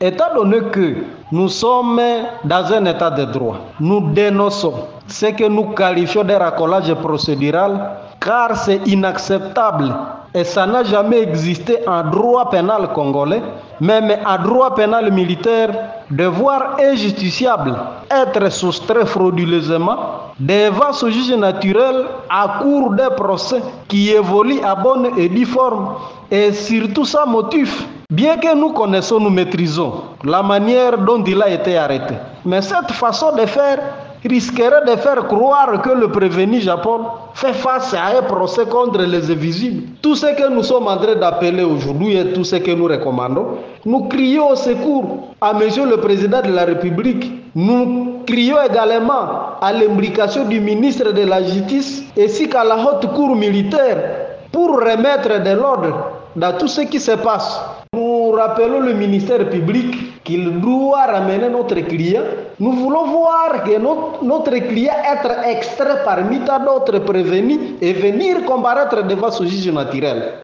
Étant donné que nous sommes dans un état de droit, nous dénonçons ce que nous qualifions de racolage procédural, car c'est inacceptable et ça n'a jamais existé en droit pénal congolais, même en droit pénal militaire, de voir un justiciable être soustrait frauduleusement devant ce juge naturel à cours d'un procès qui évolue à bonne et due forme et surtout sans motif. Bien que nous connaissons, nous maîtrisons la manière dont il a été arrêté. Mais cette façon de faire risquerait de faire croire que le prévenu Japon fait face à un procès contre les invisibles. Tout ce que nous sommes en train d'appeler aujourd'hui et tout ce que nous recommandons, nous crions au secours à Monsieur le Président de la République. Nous crions également à l'implication du ministre de la Justice ainsi qu'à la haute cour militaire pour remettre de l'ordre dans tout ce qui se passe. Nous rappelons le ministère public qu'il doit ramener notre client. Nous voulons voir que notre client être extrait parmi tant d'autres prévenus et venir comparaître devant ce juge naturel.